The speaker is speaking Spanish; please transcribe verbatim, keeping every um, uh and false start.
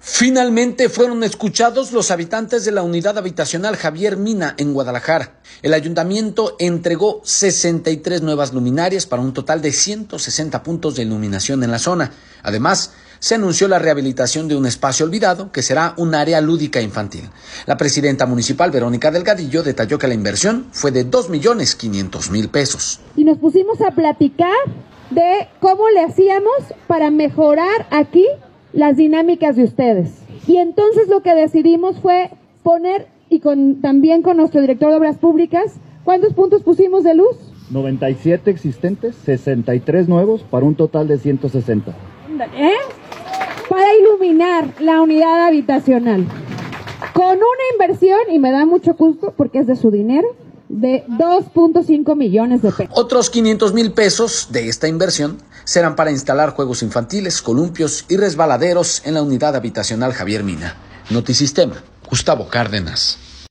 Finalmente fueron escuchados los habitantes de la unidad habitacional Javier Mina en Guadalajara. El ayuntamiento entregó sesenta y tres nuevas luminarias para un total de ciento sesenta puntos de iluminación en la zona. Además, se anunció la rehabilitación de un espacio olvidado que será un área lúdica infantil. La presidenta municipal, Verónica Delgadillo, detalló que la inversión fue de dos millones quinientos mil pesos. Y nos pusimos a platicar de cómo le hacíamos para mejorar aquí las dinámicas de ustedes. Y entonces lo que decidimos fue poner, y con también con nuestro director de Obras Públicas, ¿cuántos puntos pusimos de luz? noventa y siete existentes, sesenta y tres nuevos, para un total de ciento sesenta. ¿Eh? Para iluminar la unidad habitacional. Con una inversión, y me da mucho gusto porque es de su dinero, de dos punto cinco millones de pesos. Otros quinientos mil pesos de esta inversión serán para instalar juegos infantiles, columpios y resbaladeros en la unidad habitacional Javier Mina. Notisistema, Gustavo Cárdenas.